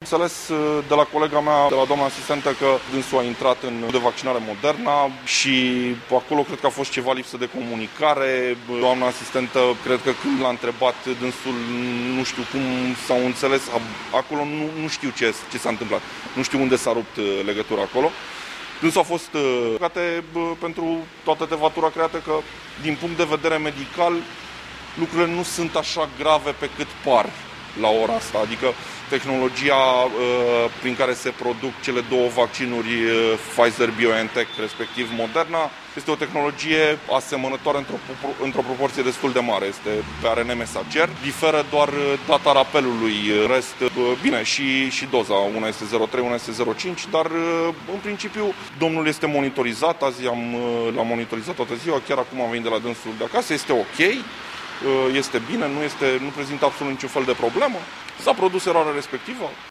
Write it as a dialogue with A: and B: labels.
A: înțeles de la colega mea, de la doamna asistentă, că dânsul a intrat în de vaccinare Moderna și acolo cred că a fost ceva lipsă de comunicare. Doamna asistentă, cred că când l-a întrebat dânsul, nu știu cum s-au înțeles, acolo nu știu ce s-a întâmplat. Nu știu unde s-a rupt legătura acolo. Dânsul a fost pentru toată tevatura creată că, din punct de vedere medical, lucrurile nu sunt așa grave pe cât par la ora asta. Adică tehnologia prin care se produc cele două vaccinuri, Pfizer-BioNTech, respectiv Moderna, este o tehnologie asemănătoare într-o proporție destul de mare. Este pe ARN mesager. Diferă doar data rapelului. Rest, bine, și doza. Una este 0,3, una este 0,5, dar în principiu domnul este monitorizat. Azi l-am monitorizat toată ziua. Chiar acum am venit de la dânsul de acasă. Este ok. Este bine, nu prezintă absolut niciun fel de problemă. S-a produs eroarea respectivă.